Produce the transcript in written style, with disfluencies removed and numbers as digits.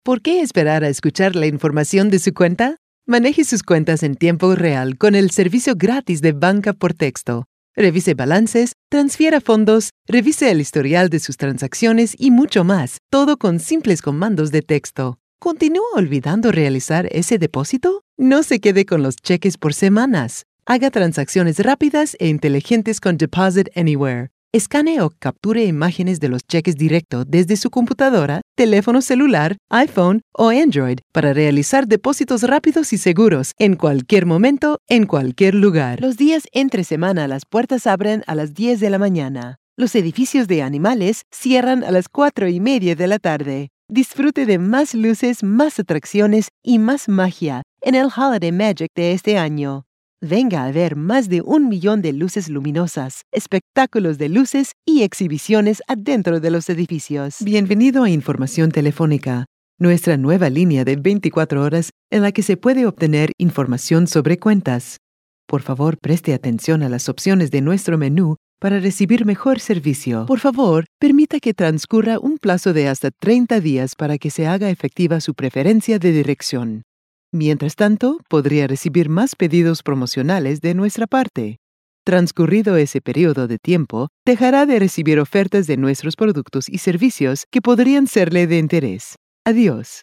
¿Por qué esperar a escuchar la información de su cuenta? Maneje sus cuentas en tiempo real con el servicio gratis de Banca por Texto. Revise balances, transfiera fondos, revise el historial de sus transacciones y mucho más, todo con simples comandos de texto. ¿Continúa olvidando realizar ese depósito? No se quede con los cheques por semanas. Haga transacciones rápidas e inteligentes con Deposit Anywhere. Escanee o capture imágenes de los cheques directo desde su computadora, teléfono celular, iPhone o Android para realizar depósitos rápidos y seguros en cualquier momento, en cualquier lugar. Los días entre semana las puertas abren a las 10 de la mañana. Los edificios de animales cierran a las 4:30 de la tarde. Disfrute de más luces, más atracciones y más magia en el Holiday Magic de este año. Venga a ver más de 1 millón de luces luminosas, espectáculos de luces y exhibiciones adentro de los edificios. Bienvenido a Información Telefónica, nuestra nueva línea de 24 horas en la que se puede obtener información sobre cuentas. Por favor, preste atención a las opciones de nuestro menú para recibir mejor servicio. Por favor, permita que transcurra un plazo de hasta 30 días para que se haga efectiva su preferencia de dirección. Mientras tanto, podría recibir más pedidos promocionales de nuestra parte. Transcurrido ese periodo de tiempo, dejará de recibir ofertas de nuestros productos y servicios que podrían serle de interés. Adiós.